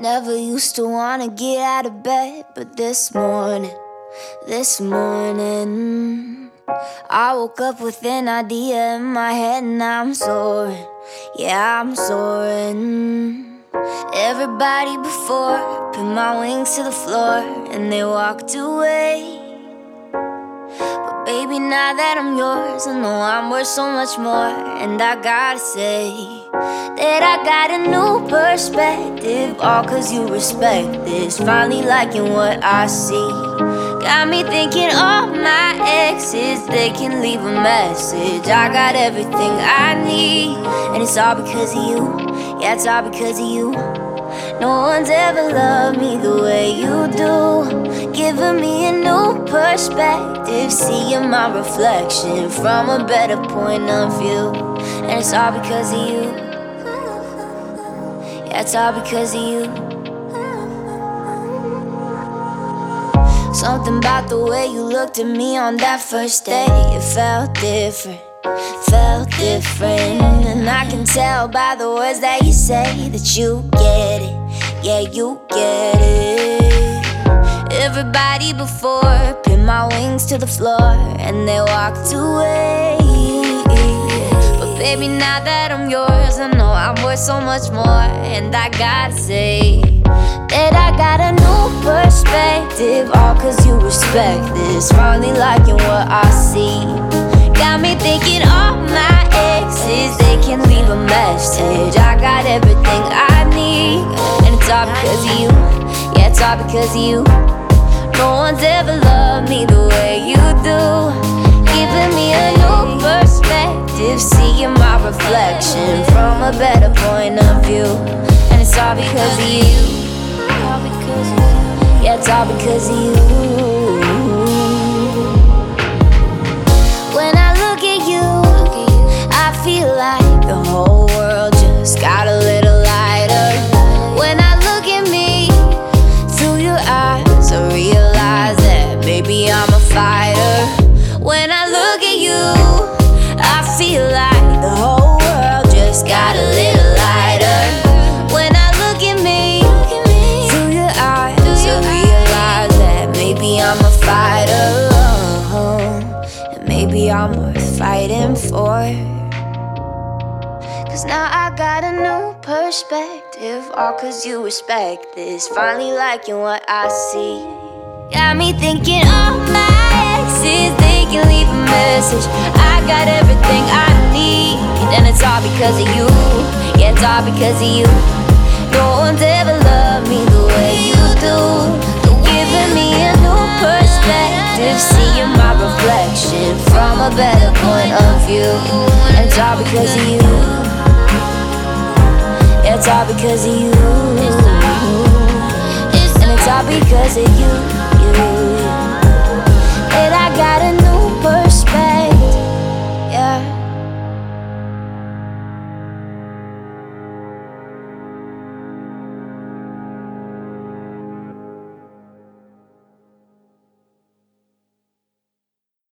Never used to wanna get out of bed, but this morning, I woke up with an idea in my head and I'm soaring, yeah, I'm soaring. Everybody before pinned my wings to the floor and they walked away. But baby, now that I'm yours, I know I'm worth so much more. And I gotta say that I got a new perspective, all cause you respect this. Finally liking what I see. Got me thinking all my exes, they can leave a message. I got everything I need, and it's all because of you. Yeah, it's all because of you. No one's ever loved me the way you do, giving me a new perspective, seeing my reflection from a better point of view. And it's all because of you. Yeah, it's all because of you. Something about the way you looked at me on that first day, it felt different, felt different. And I can tell by the words that you say that you get it, yeah, you get it. Everybody before pinned my wings to the floor and they walked away. But baby, now that I'm yours, I know I'm worth so much more. And I gotta say that I got a new perspective, all cause you respect this. Finally liking what I see. Got me thinking all my exes, they can leave a message. I got everything I need, and it's all because of you. Yeah, it's all because of you. No one's ever loved me the way you do, giving me a new perspective, seeing my reflection from a better point of view. And it's all because of you. Yeah, it's all because of you. When I look at you, I feel like the whole world just got a little lighter. When I look at me, through your eyes, I realize that maybe I'm a fighter. When I look at you, I feel like the whole world just got a little lighter. When I look at me, through your eyes, I realize that maybe I'm a fighter, and maybe I'm worth fighting for. Cause now I got a new perspective, all cause you respect this. Finally liking what I see. Got me thinking all my exes, they can leave a message. I got everything I need, and it's all because of you. Yeah, it's all because of you. No one's ever loved me the way you do, giving me a new perspective, seeing my reflection from a better point of view. And it's all because of you. Yeah, it's all because of you. And it's all because of you.